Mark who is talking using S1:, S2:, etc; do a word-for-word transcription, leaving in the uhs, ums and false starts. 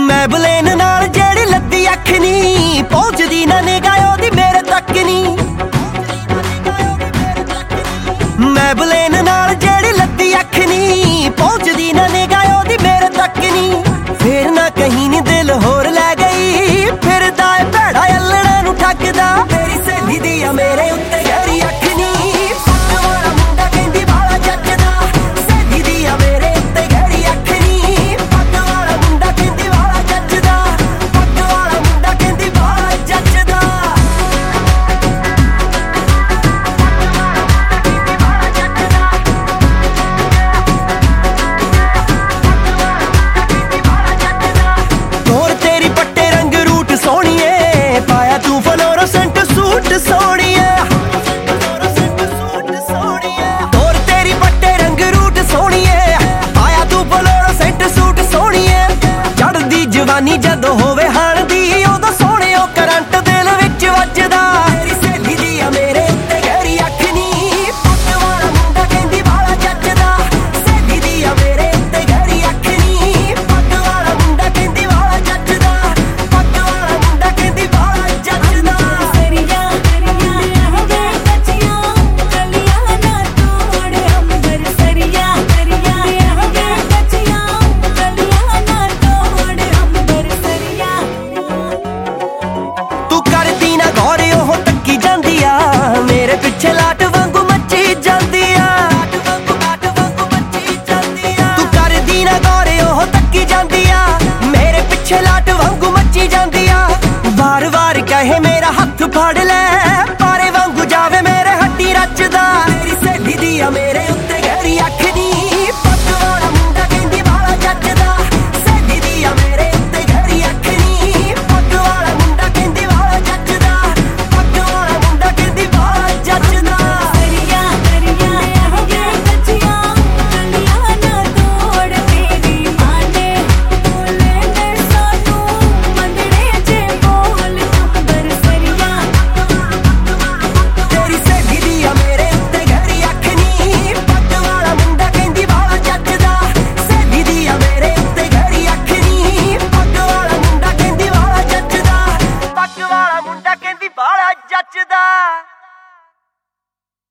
S1: ਮੈਬਲੇਨ ਨਾਲ ਜਿਹੜੀ ਲੱਦੀ ਅੱਖ ਨੀ ਪਹੁੰਚਦੀ ਨਾ ਨਿਗਾਹ ਉਹਦੀ ਮੇਰੇ ਤੱਕ ਨੀ। ਮੈਬਲੇਨ ਨਾਲ ਜਿਹੜੀ ਲੱਦੀ ਅੱਖ ਨੀ ਪਹੁੰਚਦੀ ਨਾ ਨਿਗਾਹ ਉਹਦੀ ਮੇਰੇ ਤੱਕ ਨੀ। ਫੇਰ ਨਾ ਕਹੀਂ ਨੀ ਦਿਲ ਹੋਰ ਲੈ ਗਈ ਫਿਰਦਾ ਏ ਭੈੜਾ ਅਲੜਾ ਨੂੰ ਠੱਗਦਾ। ਮੇਰੀ ਸਹੇਲੀ ਦੀ ਆ ਮੇਰੇ ਉੱਤੇ ਗਹਿਰੀ ਅੱਖ ਨੀ ਪੱਗ ਵਾਲਾ ਮੁੰਡਾ ਕਹਿੰਦੀ ਵਾਲਾ ਜੱਜਦਾ। ਸਹੇਲੀ ਦੀ ਆ ਮੇਰੇ ਉੱਤੇ ਗਹਿਰੀ ਅੱਖ ਨੀ ਪੱਗ ਵਾਲਾ ਮੁੰਡਾ ਕਹਿੰਦੀ ਵਾਲਾ ਜੱਜਦਾ। ਪੱਗ ਵਾਲਾ ਮੁੰਡਾ ਕਹਿੰਦੀ ਵਾਲਾ ਜੱਜਦਾ। ਹੋਰ ਤੇਰੀ ਪੱਟੇ ਰੰਗ ਰੂਟ ਸੋਹਣੀਏ ਪਾਇਆ ਤੂੰ ਫਲੋਰੋਸੈਂਟ ਸੂਟ ਸੋਹਣੀਏ। ਹੋਰ ਤੇਰੀ ਪੱਟੇ ਰੰਗ ਰੂਟ ਸੋਹਣੀਏ ਪਾਇਆ ਤੂੰ ਫਲੋਰੋਸੈਂਟ ਸੂਟ ਸੋਹਣੀਏ। ਚੜ੍ਹਦੀ ਜਵਾਨੀ ਜਦੋਂ ਹੋਵੇ ਹਾਣ ਦੀ ਉਦੋਂ ਸੋਹਣਿਓ ਕਰੰਟ ਦਿਲ ਵਿੱਚ ਵੱਜਦਾ। ਮੇਰੀ ਸਹੇਲੀ ਦੀ ਆ ਮੇਰੇ ਉੱਤੇ ਗਹਿਰੀ ਅੱਖ ਨੀ ਪੱਗ ਵਾਲਾ ਮੁੰਡਾ ਕਹਿੰਦੀ ਵਾਲਾ ਜੱਜਦਾ। ਸਹੇਲੀ ਦੀ ਆ ਮੇਰੇ ਉੱਤੇ ਗਹਿਰੀ ਅੱਖ ਨੀ ਪੱਗ ਵਾਲਾ ਮੁੰਡਾ ਕਹਿੰਦੀ ਵਾਲਾ ਜੱਜਦਾ। ਪੱਗ ਵਾਲਾ ਮੁੰਡਾ ਕਹਿੰਦੀ ਵਾਲਾ ਜੱਜਦਾ।
S2: ਸਰੀਆ ਸਰੀਆ ਵੇ ਕੱਚੀਆਂ ਕਲੀਆਂ ਨਾ ਤੋੜ ਅੰਬਰ ਸਰੀਆ ਸਰੀਆ ਵੇ ਕੱਚੀਆਂ ਕਲੀਆਂ ਨਾ ਤੋੜ ਅੰਬਰ ਸਰੀਆ।
S1: ਤੂੰ ਕਰਦੀ ਨਾ ਗੌਰ ਉਹ ਤੱਕੀ ਜਾਂਦੀ ਆ ਮੇਰੇ ਪਿੱਛੇ ਲਾਟ ਵਾਂਗੂ ਮੱਚੀ ਜਾਂਦੀ ਆ। ਤੂੰ ਕਰਦੀ ਨਾ ਗੌਰ ਉਹ ਤੱਕੀ ਜਾਂਦੀ ਆ ਮੇਰੇ ਪਿੱਛੇ ਲਾਟ ਵਾਂਗੂ ਮੱਚੀ ਜਾਂਦੀ ਆ। ਵਾਰ ਵਾਰ ਕਹੇ ਮੇਰਾ ਹੱਥ ਫੜ ਲੈ ਪਾਰੇ ਵਾਂਗੂ ਜਾਵੇ ਮੇਰੇ ਹੱਡੀ ਰਚਦਾ। ਮੇਰੀ ਸਹੇਲੀ ਦੀ ਆ ਮੇਰੇ ਉੱਤੇ ਗਹਿਰੀ ਅੱਖ